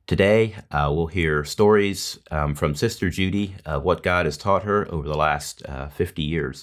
Today, we'll hear stories from Sister Judy of what God has taught her over the last 50 years.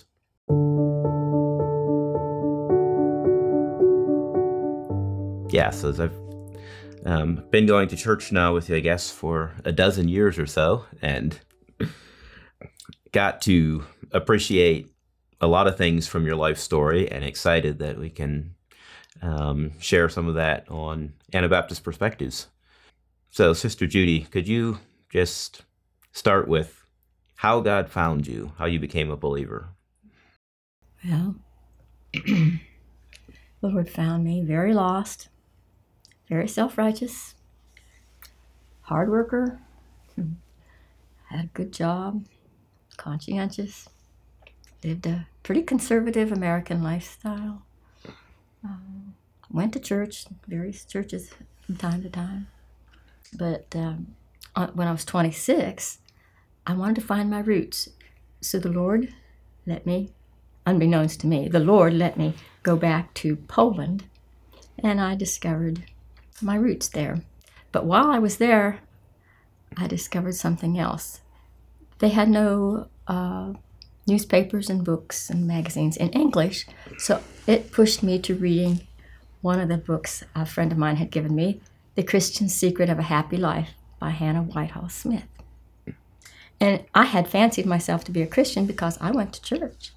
Yeah, so as I've been going to church now with you, I guess, for a dozen years or so, and got to appreciate a lot of things from your life story, and excited that we can share some of that on Anabaptist Perspectives. So, Sister Judy, could you just start with how God found you, how you became a believer? Well, the Lord found me very lost, very self-righteous, hard worker, had a good job, conscientious, lived a pretty conservative American lifestyle, went to church, various churches from time to time. But when I was 26, I wanted to find my roots. So the Lord let me, unbeknownst to me, the Lord let me go back to Poland, and I discovered my roots there. But while I was there, I discovered something else. They had no newspapers and books and magazines in English, so it pushed me to reading one of the books a friend of mine had given me, The Christian Secret of a Happy Life by Hannah Whitehall Smith. And I had fancied myself to be a Christian because I went to church.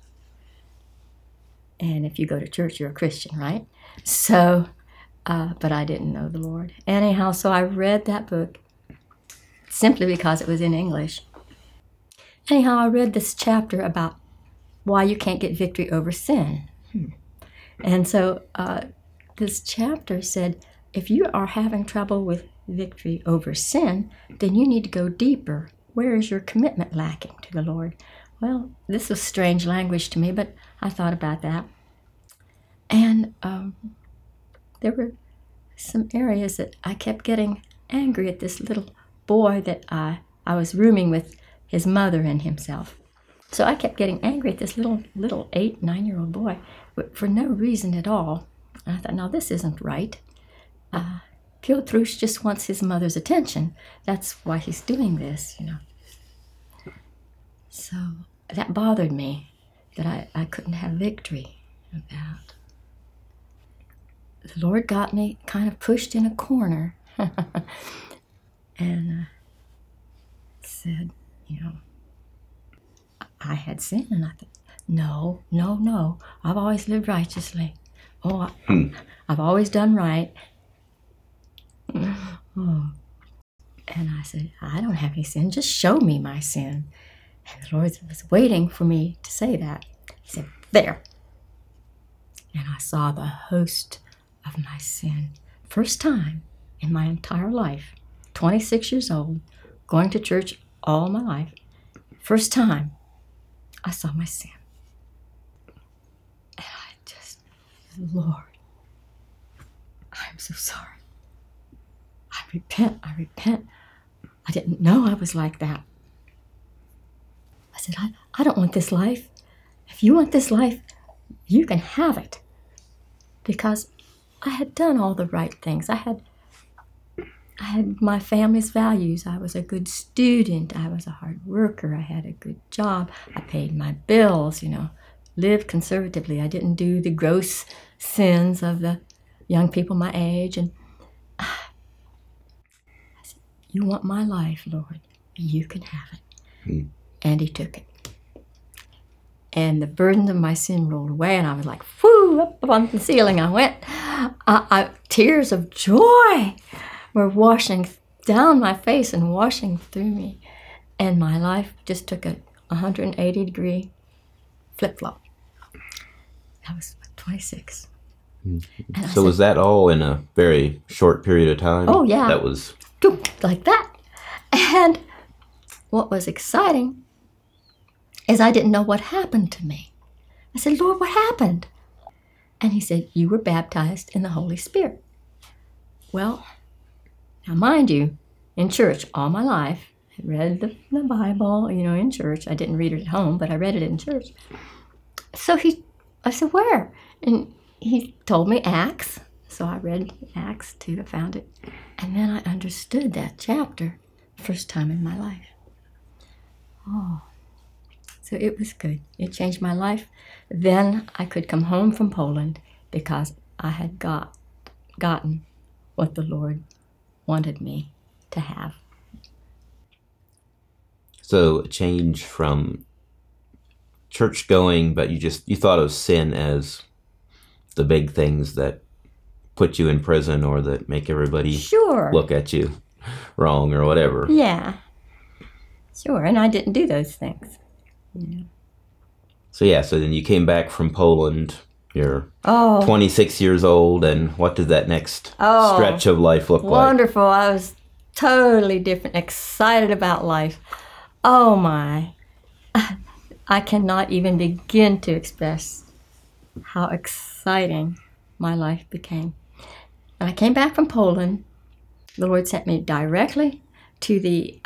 And if you go to church, you're a Christian, right? So, but I didn't know the Lord. Anyhow, so I read that book simply because it was in English. Anyhow, I read this chapter about why you can't get victory over sin. And so this chapter said, if you are having trouble with victory over sin, then you need to go deeper. Where is your commitment lacking to the Lord? Well, this was strange language to me, but I thought about that. And there were some areas that I kept getting angry at this little boy that I was rooming with, his mother and himself. So I kept getting angry at this little 8-9-year-old boy for no reason at all. And I thought, no, this isn't right. Piotrusz just wants his mother's attention. That's why he's doing this, you know. So that bothered me, that I couldn't have victory about. The Lord got me kind of pushed in a corner and said, you know, I had sinned, and I thought, no, I've always lived righteously. Oh, I've always done right. Oh. And I said, I don't have any sin, just show me my sin. And the Lord was waiting for me to say that. He said, there. And I saw the host of my sin. First time in my entire life, 26 years old, going to church all my life. First time I saw my sin. And I just, Lord, I'm so sorry. I repent. I didn't know I was like that. I said, I don't want this life. If you want this life, you can have it. Because I had done all the right things. I had my family's values. I was a good student. I was a hard worker. I had a good job. I paid my bills, you know, lived conservatively. I didn't do the gross sins of the young people my age. And I said, you want my life, Lord? You can have it. And he took it. And the burden of my sin rolled away, and I was like, whoo, up on the ceiling I went. Tears of joy were washing down my face and washing through me. And my life just took a 180-degree flip-flop. I was 26. Mm-hmm. So was that all in a very short period of time? Oh, yeah. That was... like that. And what was exciting is I didn't know what happened to me. I said, Lord, what happened? And he said, you were baptized in the Holy Spirit. Well, now mind you, in church all my life, I read the Bible, you know, in church. I didn't read it at home, but I read it in church. So I said, where? And he told me Acts So I read Acts 2, I found it, and then I understood that chapter first time in my life. Oh, so it was good. It changed my life. Then I could come home from Poland because I had gotten what the Lord wanted me to have. So a change from church going, but you thought of sin as the big things that put you in prison or that make everybody Sure. look at you wrong or whatever. Yeah. Sure, and I didn't do those things. Yeah. So then you came back from Poland. You're 26 years old, and what did that next stretch of life look like? Wonderful. I was totally different, excited about life. Oh my. I cannot even begin to express how exciting my life became. When I came back from Poland, the Lord sent me directly to the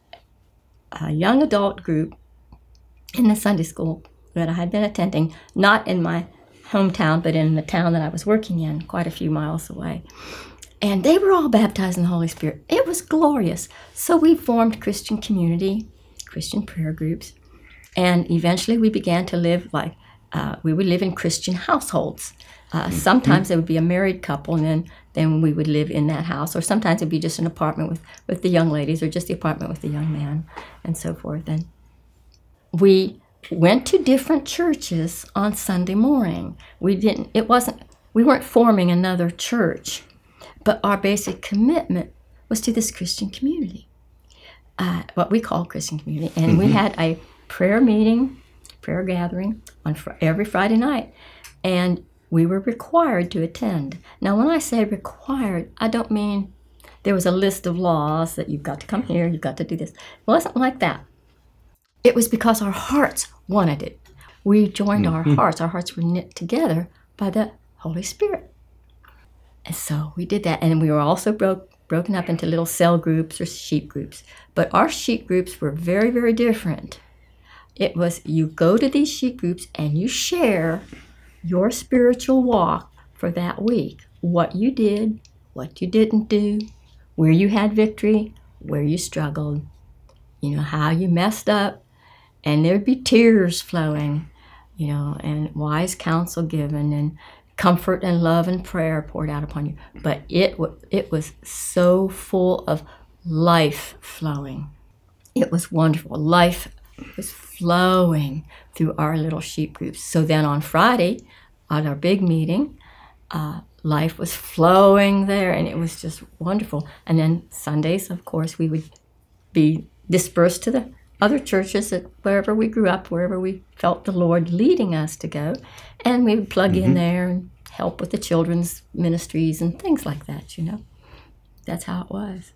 young adult group in the Sunday school that I had been attending, not in my hometown, but in the town that I was working in, quite a few miles away. And they were all baptized in the Holy Spirit. It was glorious. So we formed Christian community, Christian prayer groups, and eventually we began to live we would live in Christian households. Sometimes it would be a married couple, and then we would live in that house. Or sometimes it would be just an apartment with the young ladies, or just the apartment with the young man, and so forth. And we went to different churches on Sunday morning. We weren't forming another church, but our basic commitment was to this Christian community, what we call Christian community. And we had a prayer gathering on every Friday night, and we were required to attend. Now, when I say required, I don't mean there was a list of laws that you've got to come here, you've got to do this. It wasn't like that. It was because our hearts wanted it. We joined our hearts. Our hearts were knit together by the Holy Spirit. And so we did that. And we were also broken up into little cell groups or sheep groups. But our sheep groups were very, very different. It was you go to these sheep groups and you share your spiritual walk for that week. What you did, what you didn't do, where you had victory, where you struggled, how you messed up. And there'd be tears flowing, and wise counsel given, and comfort and love and prayer poured out upon you. But it was so full of life flowing. It was wonderful. Life was flowing through our little sheep groups. So then on Friday, at our big meeting, life was flowing there, and it was just wonderful. And then Sundays, of course, we would be dispersed to the other churches wherever we grew up, wherever we felt the Lord leading us to go. And we would plug in there and help with the children's ministries and things like that, That's how it was.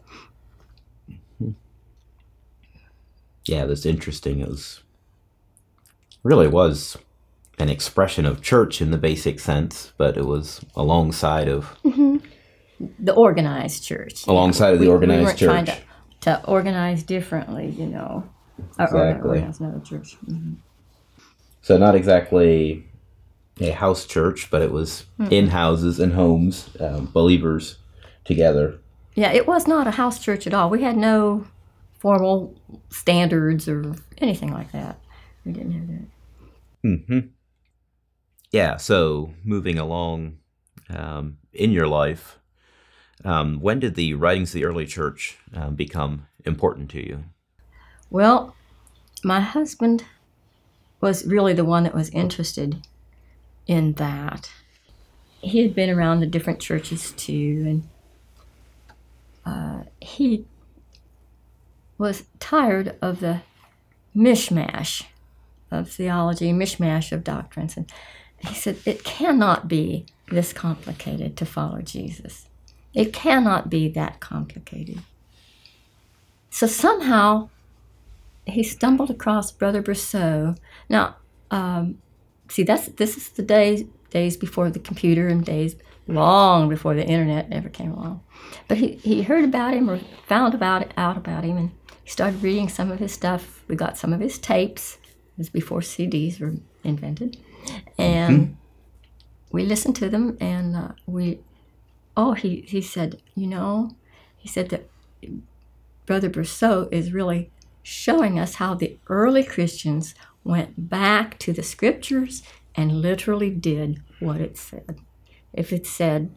Yeah, that's interesting. It really was an expression of church in the basic sense, but it was alongside of... The organized church. Alongside of the organized church. We weren't trying to organize differently, Exactly. Organize another church. So not exactly a house church, but it was in houses and homes, believers together. Yeah, it was not a house church at all. We had no formal standards or anything like that. We didn't have that. Yeah, so moving along in your life, when did the writings of the early church become important to you? Well, my husband was really the one that was interested in that. He had been around the different churches too, and he was tired of the mishmash of theology, mishmash of doctrines. And he said, it cannot be this complicated to follow Jesus. It cannot be that complicated. So somehow he stumbled across Brother Brousseau. Now, this is the days before the computer and days long before the internet ever came along. But he heard about him or found out about him, and he started reading some of his stuff. We got some of his tapes. It was before CDs were invented. And we listened to them, and we he said, he said that Brother Brousseau is really showing us how the early Christians went back to the scriptures and literally did what it said. If it said,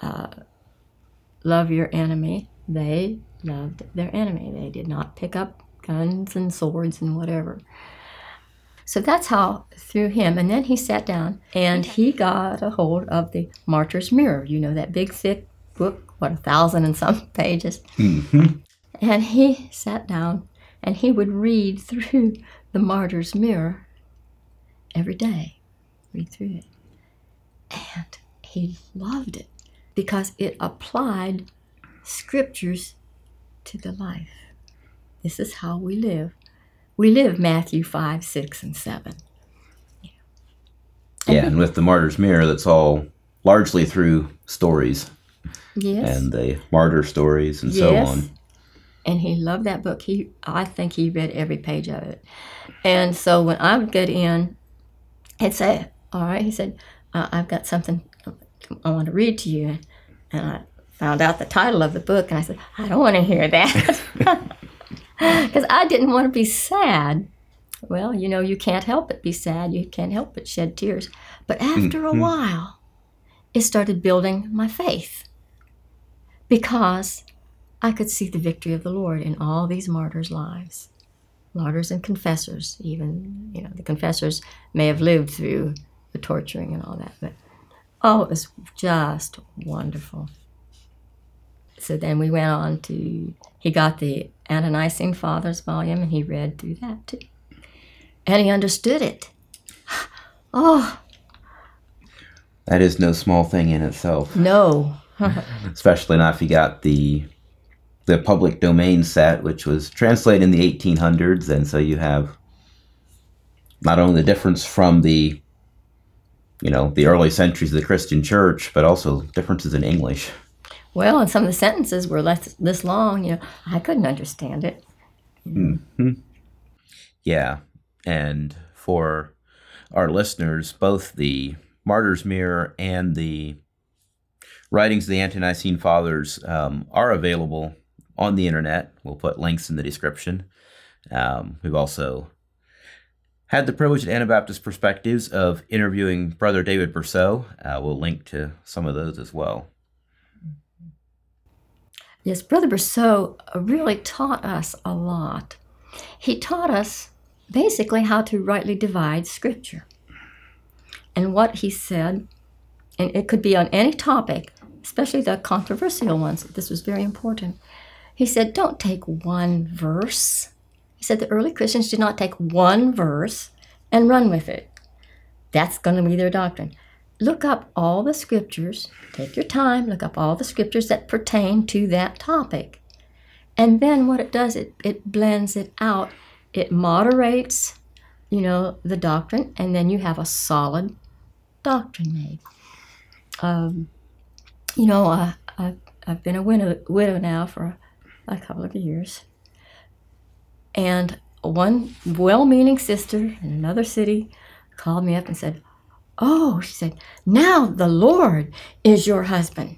love your enemy, they loved their enemy. They did not pick up guns and swords and whatever. So that's how, through him. And then he sat down and he got a hold of the Martyr's Mirror, that big, thick book, 1,000 and some pages. Mm-hmm. And he sat down and he would read through the Martyr's Mirror every day, read through it. And he loved it because it applied scriptures to the life. This is how we live. We live Matthew 5, 6, and 7. Yeah, and with the Martyr's Mirror, that's all largely through stories. Yes. And the martyr stories and so on. And he loved that book. I think he read every page of it. And so when I would get in, he'd say, all right, he said, I've got something I want to read to you. And I found out the title of the book, and I said, I don't want to hear that. Because I didn't want to be sad. Well, you can't help but be sad. You can't help but shed tears. But after a while, it started building my faith. Because I could see the victory of the Lord in all these martyrs' lives. Martyrs and confessors, even, the confessors may have lived through the torturing and all that. But, it was just wonderful. So then we went on to, he got the Ante-Nicene Fathers volume, and he read through that too. And he understood it. Oh. That is no small thing in itself. No. Especially not if you got the public domain set, which was translated in the 1800s, and so you have not only the difference from the early centuries of the Christian church, but also differences in English. Well, and some of the sentences were this long, I couldn't understand it. Mm-hmm. Yeah, and for our listeners, both the Martyr's Mirror and the writings of the Ante-Nicene Fathers are available on the internet. We'll put links in the description. We've also had the privilege at Anabaptist Perspectives of interviewing Brother David Brousseau. We'll link to some of those as well. Yes, Brother Brousseau really taught us a lot. He taught us basically how to rightly divide Scripture. And what he said, and it could be on any topic, especially the controversial ones. This was very important. He said, don't take one verse. He said the early Christians did not take one verse and run with it. That's going to be their doctrine. Look up all the scriptures. Take your time. Look up all the scriptures that pertain to that topic. And then what it does, it blends it out. It moderates, the doctrine, and then you have a solid doctrine made. I've been a widow now for a couple of years. And one well-meaning sister in another city called me up and said, oh, she said, now the Lord is your husband.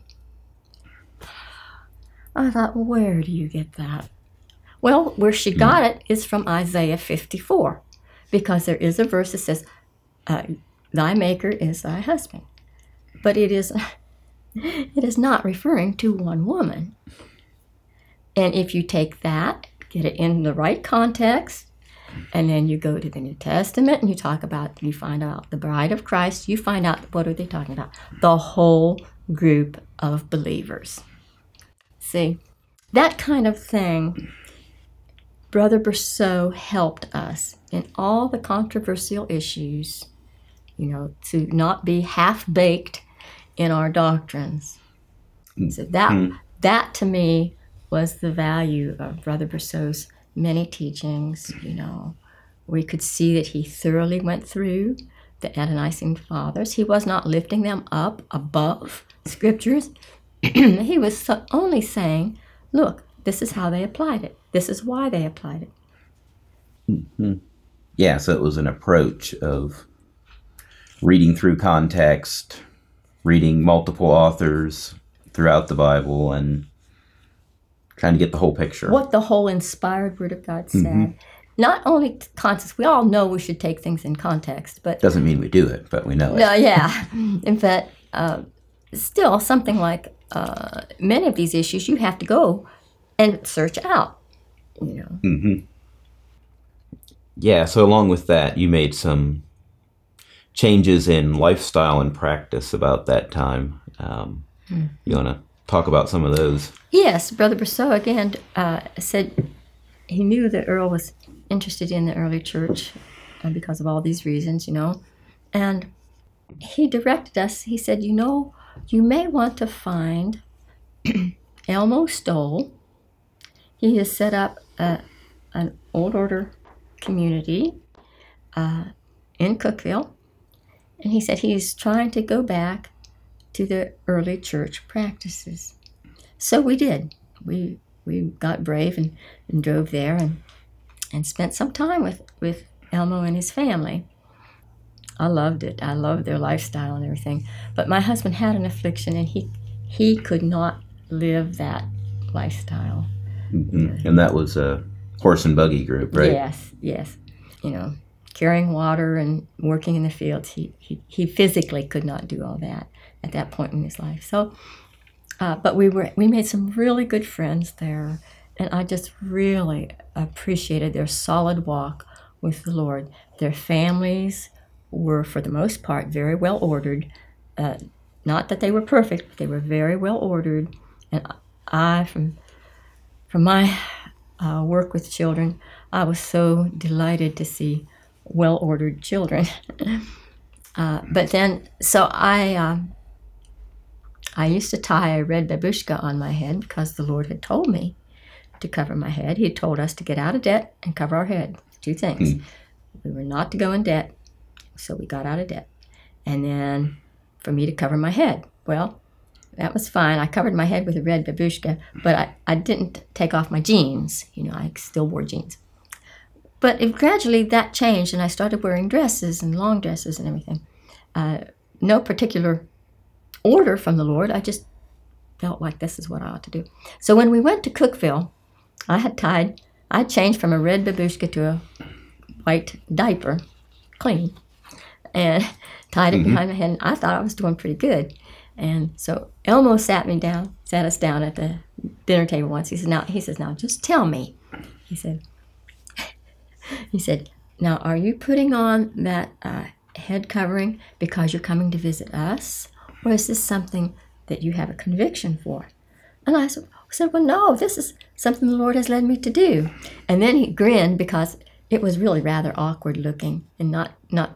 I thought, well, where do you get that? Well, where she got it is from Isaiah 54, because there is a verse that says, thy maker is thy husband. But it is not referring to one woman. And if you take that, get it in the right context, and then you go to the New Testament and you find out the bride of Christ, you find out what are they talking about? The whole group of believers. See, that kind of thing, Brother Brousseau helped us in all the controversial issues, to not be half-baked in our doctrines. So that to me was the value of Brother Brousseau's many teachings. We could see that he thoroughly went through the Ante-Nicene Fathers. He was not lifting them up above scriptures. He was only saying, look, this is how they applied it. This is why they applied it. Mm-hmm. Yeah, so it was an approach of reading through context, reading multiple authors throughout the Bible and trying to get the whole picture. What the whole inspired Word of God said. Not only context, we all know we should take things in context, but Doesn't mean we do it, but we know it. no, yeah. In fact, still something like many of these issues you have to go and search out. Yeah, so along with that, you made some changes in lifestyle and practice about that time. You want to talk about some of those? Yes, Brother Brousseau again said he knew that Earl was interested in the early church because of all these reasons, and he directed us. He said, you may want to find Elmo Stoll. He has set up an old order community in Cookeville, and he said he's trying to go back to the early church practices. So we did. We got brave and drove there and spent some time with Elmo and his family. I loved it. I loved their lifestyle and everything. But my husband had an affliction, and he could not live that lifestyle. And that was a horse and buggy group, right? Yes. Carrying water and working in the fields. He physically could not do all that at that point in his life. So, but we made some really good friends there, and I just really appreciated their solid walk with the Lord. Their families were, for the most part, very well ordered. Not that they were perfect, but they were very well ordered. And I, from my work with children, I was so delighted to see well-ordered children. But then, so I used to tie a red babushka on my head because the Lord had told me to cover my head. He had told us to get out of debt and cover our head. 2 things. We were not to go in debt, so we got out of debt. And then for me to cover my head. Well, that was fine. I covered my head with a red babushka, but I didn't take off my jeans. I still wore jeans. But gradually that changed, and I started wearing dresses and long dresses and everything. No particular order from the Lord. I just felt like this is what I ought to do. So when we went to Cookeville, I changed from a red babushka to a white diaper, clean, and tied it behind my head. And I thought I was doing pretty good. And so Elmo sat us down at the dinner table once. He says, now just tell me. He said, now are you putting on that head covering because you're coming to visit us? Or is this something that you have a conviction for? And I said, well, no, this is something the Lord has led me to do. And then he grinned because it was really rather awkward looking and not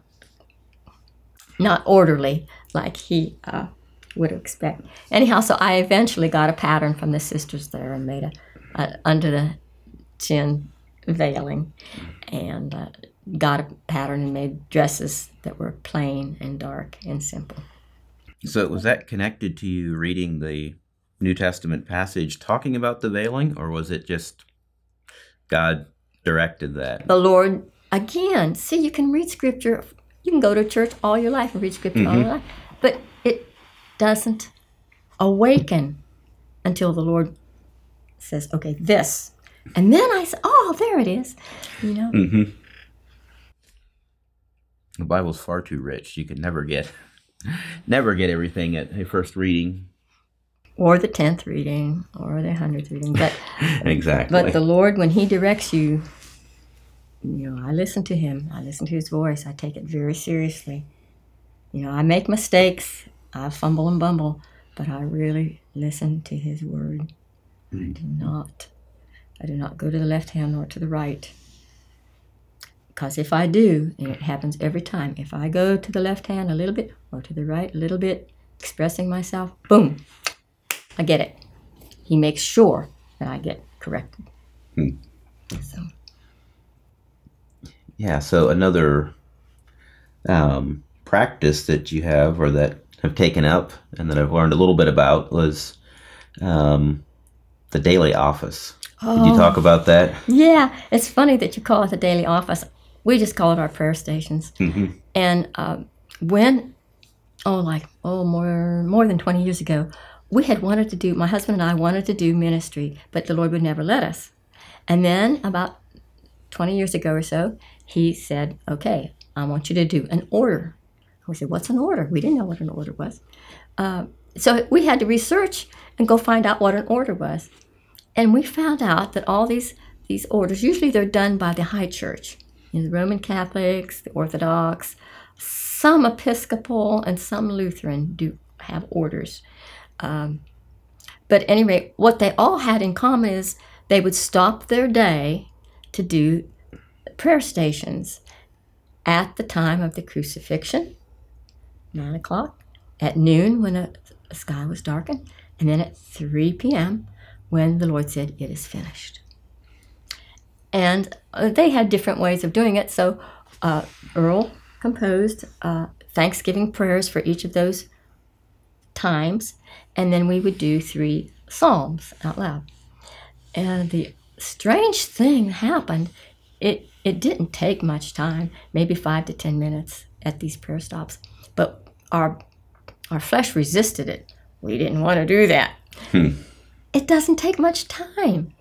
orderly like he would expect. Anyhow, so I eventually got a pattern from the sisters there and made a under the chin veiling, and got a pattern and made dresses that were plain and dark and simple. So was that connected to you reading the New Testament passage talking about the veiling, or was it just God directed that? The Lord, again, see, you can read Scripture, you can go to church all your life and read Scripture all your life, but it doesn't awaken until the Lord says, okay, this. And then I say, oh, there it is, The Bible's far too rich. You can never get everything at a first reading. Or the 10th reading, or the 100th reading. But exactly. But the Lord, when he directs you, I listen to him. I listen to his voice. I take it very seriously. I make mistakes. I fumble and bumble. But I really listen to his word. I do not go to the left hand nor to the right. Because if I do, and it happens every time, if I go to the left hand a little bit or to the right a little bit, expressing myself, boom, I get it. He makes sure that I get corrected. So. Yeah, so another practice that you have or that have taken up and that I've learned a little bit about was the daily office. Could you talk about that? Yeah, it's funny that you call it the daily office. We just call it our prayer stations. And more than 20 years ago, we had wanted to do, my husband and I wanted to do ministry, but the Lord would never let us. And then about 20 years ago or so, he said, okay, I want you to do an order. We said, what's an order? We didn't know what an order was. So we had to research and go find out what an order was. And we found out that all these orders, usually they're done by the high church, the Roman Catholics, the Orthodox, some Episcopal, and some Lutheran do have orders. But at any rate, what they all had in common is they would stop their day to do prayer stations at the time of the crucifixion, 9 o'clock, at noon when the sky was darkened, and then at 3 p.m. when the Lord said, it is finished. And they had different ways of doing it. So Earl composed Thanksgiving prayers for each of those times, and then we would do 3 psalms out loud. And the strange thing happened. It didn't take much time, maybe 5 to 10 minutes at these prayer stops, but our flesh resisted it. We didn't want to do that. It doesn't take much time.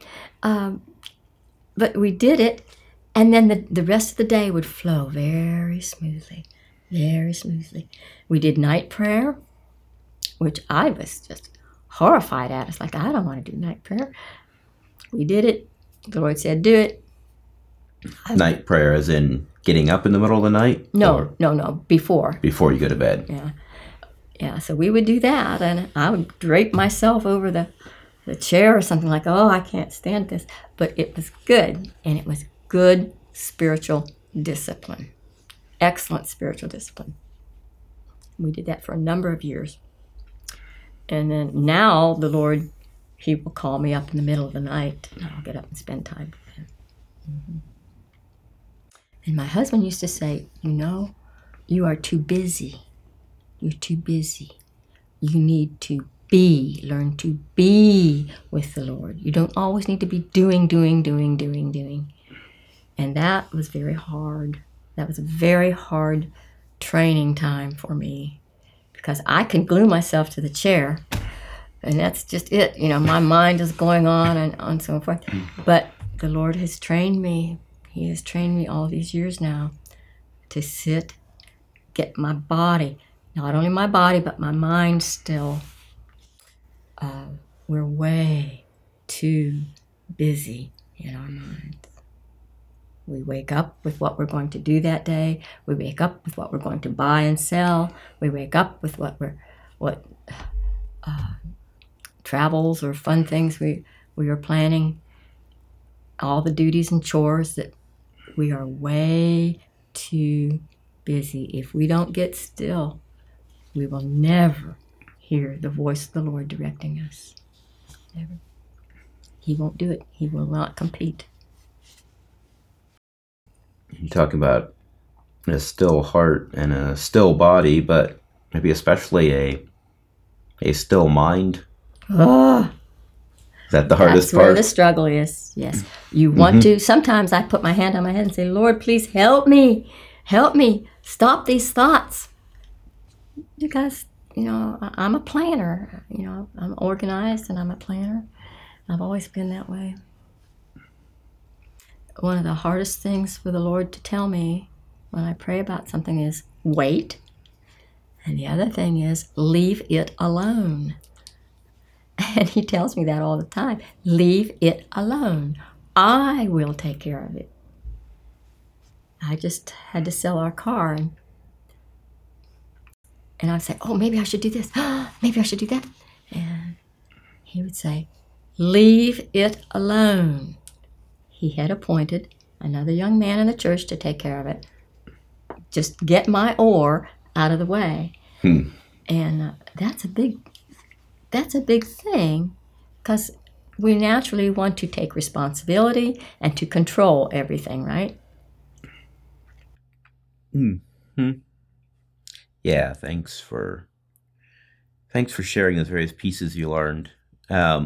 But we did it, and then the rest of the day would flow very smoothly, very smoothly. We did night prayer, which I was just horrified at. It's like, I don't want to do night prayer. We did it. The Lord said, do it. Night prayer as in getting up in the middle of the night? No, before. Before you go to bed. Yeah, so we would do that, and I would drape myself over the chair or something like, oh, I can't stand this. But it was good, and it was good spiritual discipline. Excellent spiritual discipline. We did that for a number of years. And then now the Lord, he will call me up in the middle of the night, and I'll get up and spend time with him. Mm-hmm. And my husband used to say, you are too busy. You're too busy. You need to learn to be with the Lord. You don't always need to be doing. And that was very hard. That was a very hard training time for me, because I can glue myself to the chair, and that's just it. My mind is going on and so forth. But the Lord has trained me. He has trained me all these years now to sit, get my body, not only my body, but my mind still. We're way too busy in our minds. We wake up with what we're going to do that day. We wake up with what we're going to buy and sell. We wake up with what travels or fun things we are planning. All the duties and chores that we are way too busy. If we don't get still, we will never hear the voice of the Lord directing us. Never. He won't do it. He will not compete. You're talking about a still heart and a still body, but maybe especially a still mind. Oh, is that the hardest part? That's where the struggle is. Yes. You want to. Sometimes I put my hand on my head and say, Lord, please help me. Help me. Stop these thoughts. Because, I'm a planner. I'm organized and I'm a planner. I've always been that way. One of the hardest things for the Lord to tell me when I pray about something is wait. And the other thing is leave it alone. And he tells me that all the time. Leave it alone. I will take care of it. I just had to sell our car, and I'd say, oh, maybe I should do this. Maybe I should do that. And he would say, leave it alone. He had appointed another young man in the church to take care of it. Just get my oar out of the way. And that's a big thing, because we naturally want to take responsibility and to control everything, right? Yeah, thanks for sharing those various pieces you learned. So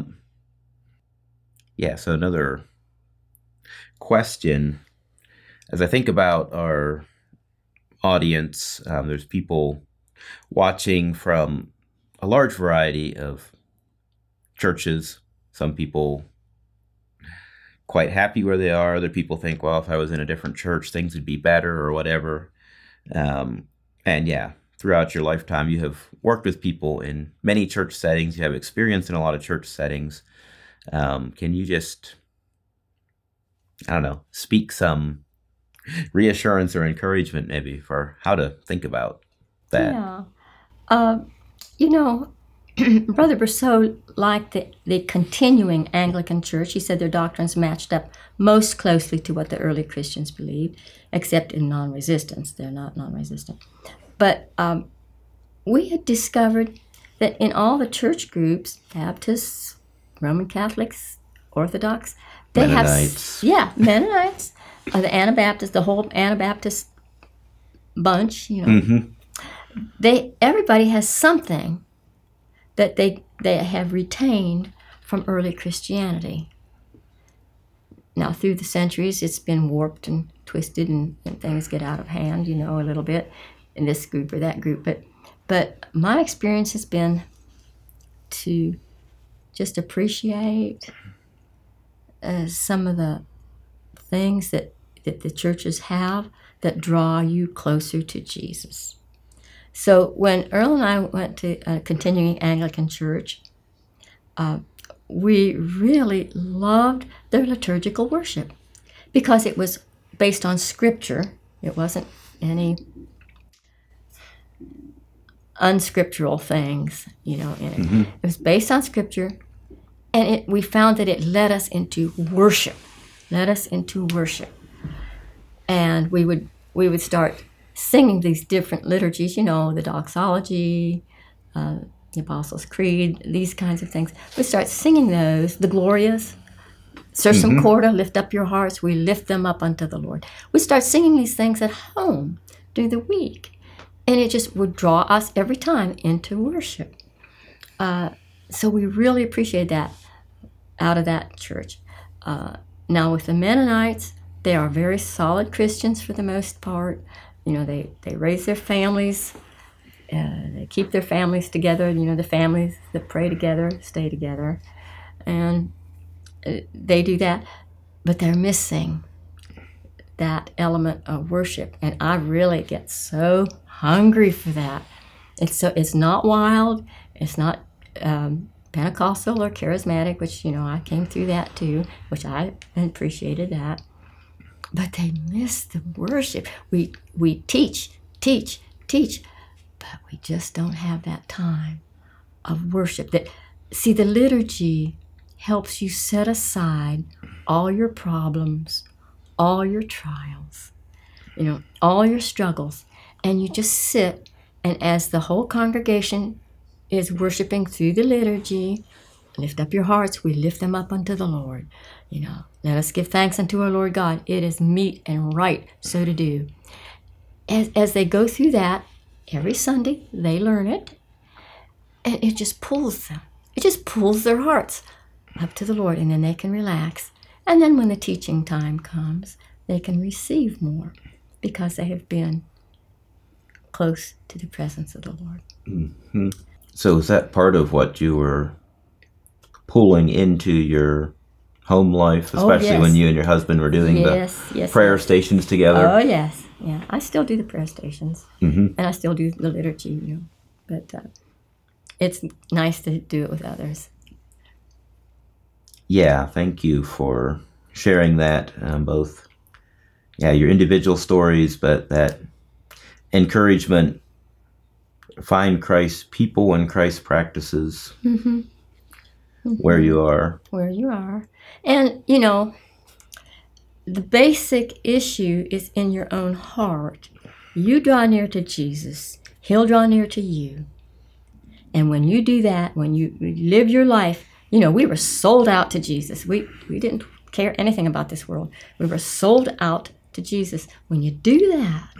another question, as I think about our audience, there's people watching from a large variety of churches. Some people quite happy where they are. Other people think, well, if I was in a different church, things would be better or whatever. And yeah, throughout your lifetime, you have worked with people in many church settings. You have experience in a lot of church settings. Can you just, I don't know, speak some reassurance or encouragement maybe for how to think about that? Yeah. You know, Brother Brousseau liked the continuing Anglican Church. He said their doctrines matched up most closely to what the early Christians believed, except in non-resistance. They're not non-resistant. But we had discovered that in all the church groups, Baptists, Roman Catholics, Orthodox, they Mennonites. Mennonites, the Anabaptists, the whole Anabaptist bunch, you know. Everybody has something that they have retained from early Christianity. Now, through the centuries, it's been warped and twisted, and things get out of hand, you know, a little bit in this group or that group. But my experience has been to just appreciate some of the things that the churches have that draw you closer to Jesus. So when Earl and I went to a continuing Anglican church, we really loved their liturgical worship because it was based on Scripture. It wasn't any unscriptural things, you know, in it. It was based on Scripture, and we found that it led us into worship. And we would start singing these different liturgies, you know, the doxology, the Apostles' Creed, these kinds of things. We start singing those, the Glorias, Sursum Corda, lift up your hearts, we lift them up unto the Lord. We start singing these things at home during the week, and it just would draw us every time into worship. So we really appreciate that out of that church. Now with the Mennonites, they are very solid Christians for the most part. You know, they raise their families, they keep their families together, you know, the families that pray together, stay together, and they do that, but they're missing that element of worship, and I really get so hungry for that. It's not wild, it's not Pentecostal or charismatic, which, you know, I came through that too, which I appreciated that. But they miss the worship. We teach, but we just don't have that time of worship. See, the liturgy helps you set aside all your problems, all your trials, you know, all your struggles, and you just sit, and as the whole congregation is worshiping through the liturgy, lift up your hearts, we lift them up unto the Lord. You know, let us give thanks unto our Lord God. It is meet and right so to do. As they go through that, every Sunday, they learn it, and it just pulls them. It just pulls their hearts up to the Lord, and then they can relax. And then when the teaching time comes, they can receive more because they have been close to the presence of the Lord. Mm-hmm. So is that part of what you were pulling into your home life, especially when you and your husband were doing the prayer stations together? Oh, yes. Yeah, I still do the prayer stations, and I still do the liturgy, you know, but it's nice to do it with others. Yeah, thank you for sharing that, both, your individual stories, but that encouragement, find Christ's people and Christ's practices where you are. Where you are. And, you know, the basic issue is in your own heart. You draw near to Jesus, He'll draw near to you. And when you do that, when you live your life, you know, we were sold out to Jesus. We didn't care anything about this world. We were sold out to Jesus. When you do that,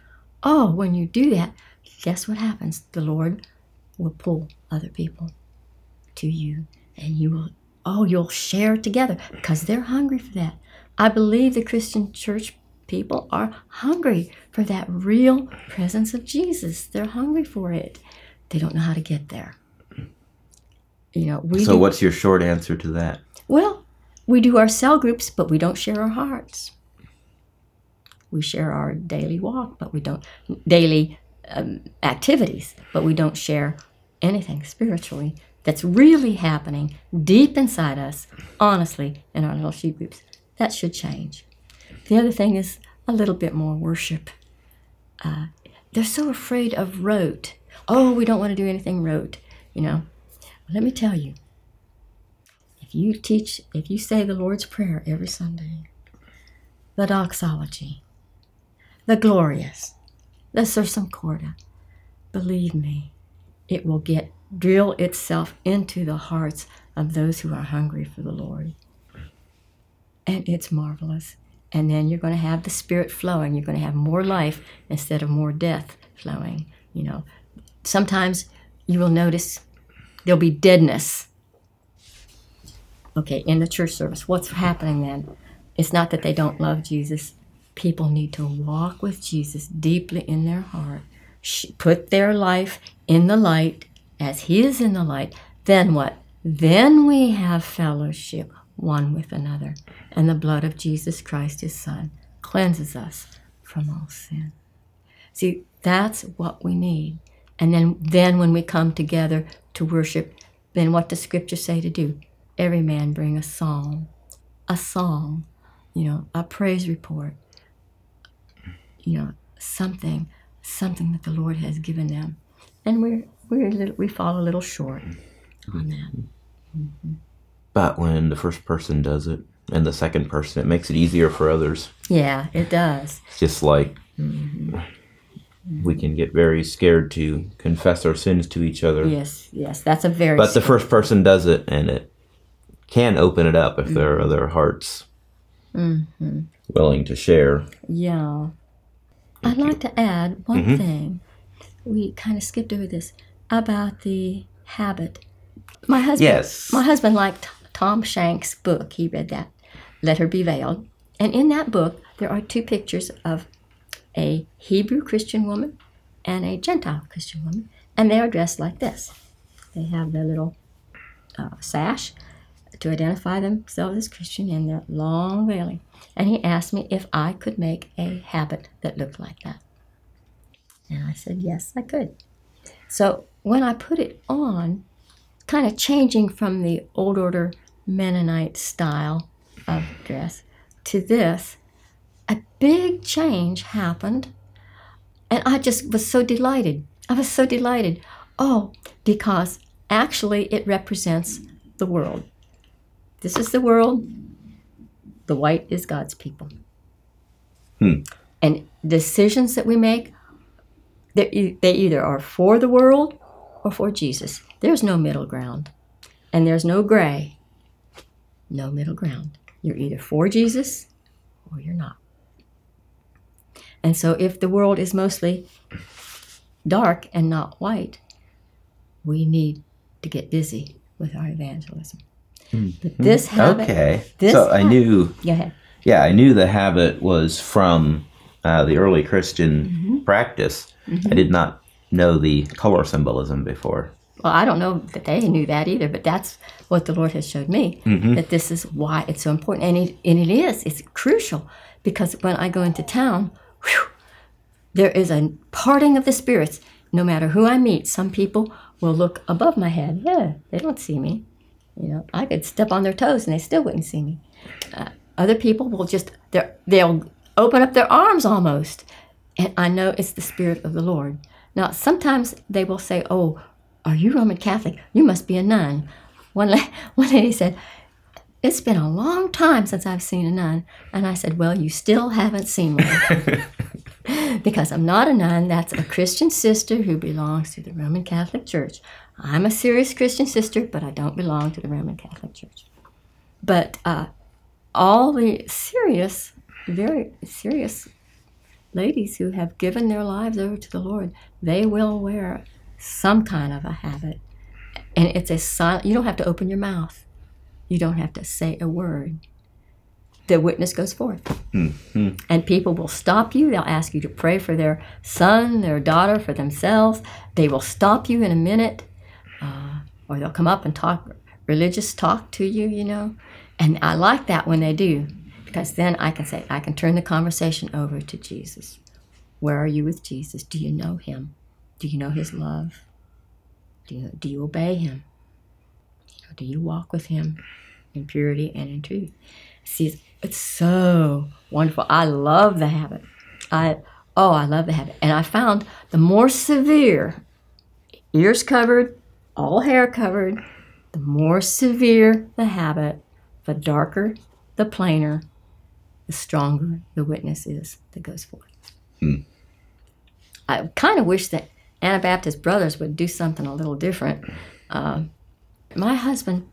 guess what happens? The Lord will pull other people to you, and you'll share together because they're hungry for that. I believe the Christian church people are hungry for that real presence of Jesus. They're hungry for it. They don't know how to get there. So what's your short answer to that? Well, we do our cell groups, but we don't share our hearts. We share our daily walk, but we don't, daily activities, but we don't share anything spiritually that's really happening deep inside us, honestly, in our little sheep groups. That should change. The other thing is a little bit more worship. They're so afraid of rote. Oh, we don't want to do anything rote, Let me tell you, if you say the Lord's Prayer every Sunday, the doxology, the glorious, the Sursum Corda, believe me, it will drill itself into the hearts of those who are hungry for the Lord. And it's marvelous. And then you're going to have the Spirit flowing. You're going to have more life instead of more death flowing. Sometimes you will notice there'll be deadness. Okay, in the church service, what's happening then? It's not that they don't love Jesus. People need to walk with Jesus deeply in their heart, put their life in the light as he is in the light. Then what? Then we have fellowship one with another. And the blood of Jesus Christ, his Son, cleanses us from all sin. See, that's what we need. And then when we come together to worship, then what does Scripture say to do? Every man bring a song, a a praise report, something that the Lord has given them. And we fall a little short on that. Mm-hmm. But when the first person does it and the second person, it makes it easier for others. Yeah, it does. It's just like we can get very scared to confess our sins to each other. Yes, that's a very... But the first person does it, and it can open it up if there are other hearts willing to share. Yeah. I'd like to add one thing. We kind of skipped over this about the habit. My husband liked Tom Shanks' book. He read that, Let Her Be Veiled. And in that book, there are two pictures of a Hebrew Christian woman and a Gentile Christian woman. And they are dressed like this. They have their little sash to identify themselves as Christian and their long veiling. And he asked me if I could make a habit that looked like that. And I said, yes, I could. So when I put it on, kind of changing from the old order Mennonite style of dress to this, a big change happened. And I just was so delighted. I was so delighted. Oh, because actually it represents the world. This is the world. The white is God's people. And decisions that we make, they either are for the world or for Jesus. There's no middle ground. And there's no gray. No middle ground. You're either for Jesus or you're not. And so if the world is mostly dark and not white, we need to get busy with our evangelism. But this habit... Okay. I knew... Go ahead. Yeah, I knew the habit was from the early Christian practice. I did not know the color symbolism before. Well, I don't know that they knew that either, but that's what the Lord has showed me, that this is why it's so important. And it is. It's crucial, because when I go into town, there is a parting of the spirits. No matter who I meet, some people will look above my head. Yeah, they don't see me. I could step on their toes and they still wouldn't see me. Other people will they'll open up their arms almost. And I know it's the Spirit of the Lord. Now, sometimes they will say, oh, are you Roman Catholic? You must be a nun. One lady said, it's been a long time since I've seen a nun. And I said, well, you still haven't seen one. Because I'm not a nun. That's a Christian sister who belongs to the Roman Catholic Church. I'm a serious Christian sister, but I don't belong to the Roman Catholic Church. But all the serious, very serious ladies who have given their lives over to the Lord, they will wear some kind of a habit. And it's a silent, you don't have to open your mouth. You don't have to say a word. The witness goes forth. And people will stop you. They'll ask you to pray for their son, their daughter, for themselves. They will stop you in a minute. or they'll come up and talk religious talk to you, And I like that when they do, because then I can turn the conversation over to Jesus. Where are you with Jesus? Do you know him? Do you know his love? Do you obey him? Do you walk with him in purity and in truth? See, it's so wonderful. I love the habit. I love the habit. And I found the more severe, ears covered, all hair covered, the more severe the habit, the darker, the plainer, the stronger the witness is that goes forth. I kind of wish that Anabaptist brothers would do something a little different. My husband,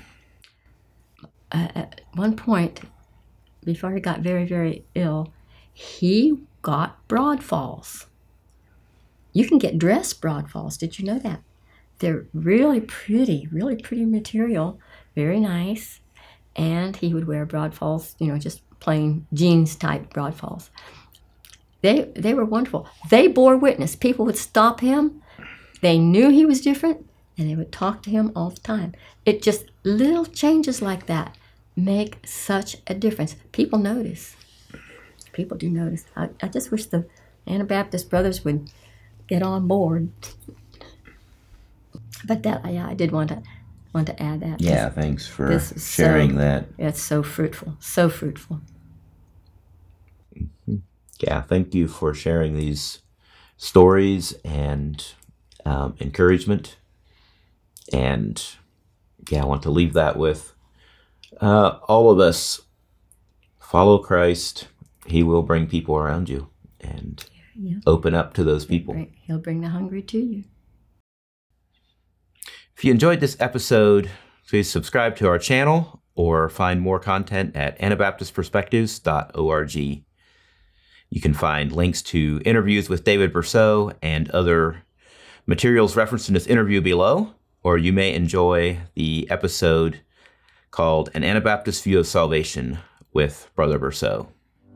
at one point, before he got very, very ill, he got broad falls. You can get dress broad falls. Did you know that? They're really pretty material, very nice. And he would wear broad falls, just plain jeans type broad falls. They were wonderful. They bore witness. People would stop him. They knew he was different, and they would talk to him all the time. It just, little changes like that make such a difference. People notice. People do notice. I just wish the Anabaptist brothers would get on board. But I did want to add that. Yeah, thanks for sharing that. It's so fruitful, so fruitful. Yeah, thank you for sharing these stories and encouragement. And yeah, I want to leave that with all of us. Follow Christ. He will bring people around you and open up to those people. He'll bring the hungry to you. If you enjoyed this episode, please subscribe to our channel or find more content at anabaptistperspectives.org. You can find links to interviews with David Bercot and other materials referenced in this interview below, or you may enjoy the episode called An Anabaptist View of Salvation with Brother Bercot.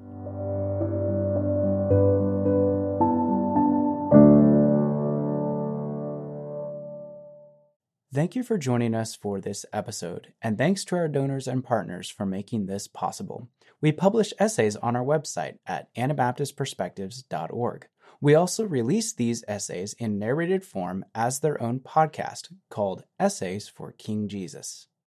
Thank you for joining us for this episode, and thanks to our donors and partners for making this possible. We publish essays on our website at anabaptistperspectives.org. We also release these essays in narrated form as their own podcast called Essays for King Jesus.